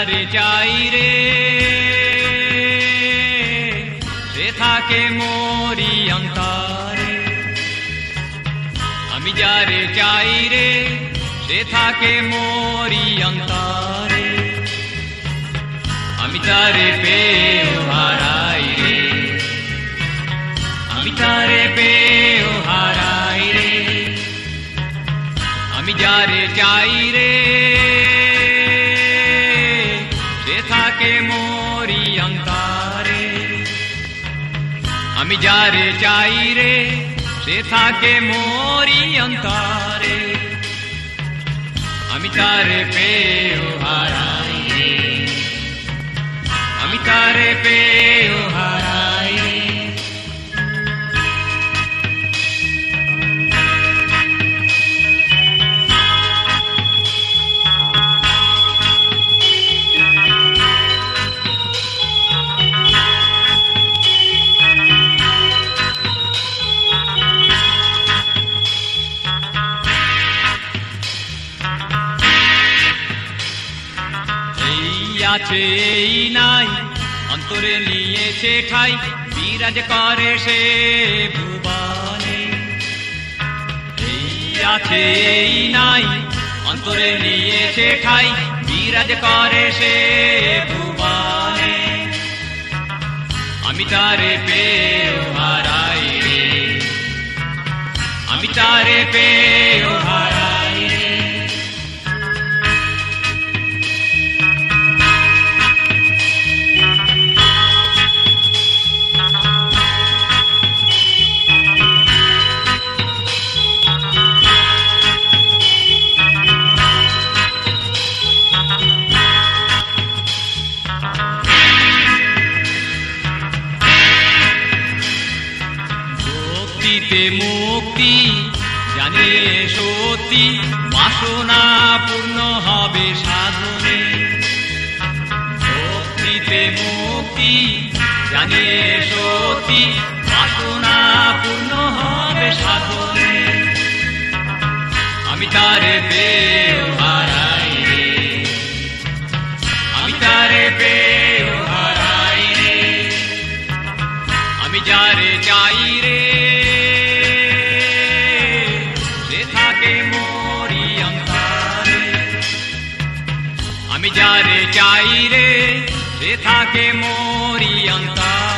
যারে চাই রে সে থাকে মোরি অন্তরে। আমি যারে চাই রে সে থাকে মোরি অন্তরে। আমি তারে পেয়েও হারাই রে, আমি তারে পেয়েও হারাই রে। আমি যারে চাই রে সে থাকে মোরি অন্তরে। আমি যারে চাই রে সে থাকে মোরি অন্তরে। আমি তারে পেয়েও হারাই রে, আমি তারে পেয়েও হারাই রে। আছে এই নাই অন্তরে নিয়েছে ঠাই, বিরাজ করে সে ভুবনে। এই আছে এই নাই অন্তরে নিয়েছে ঠাই, বিরাজ করে সে ভুবনে। আমি তারে পেয়েও হারাই রে, আমি তারে পেয়েও হারাই রে। মুক্তি জানিয়ে সত্যি, বাসনা পূর্ণ হবে সাধনে। ভক্তিতে মুক্তি জানিয়ে সত্যি, বাসনা পূর্ণ হবে সাধনে। আমি তারে পেয়েও হারাই রে, আমি তারে পেয়েও হারাই রে। আমি যারে চাই রে আমি যারে চাই রে সে থাকে মোরি অন্তরে।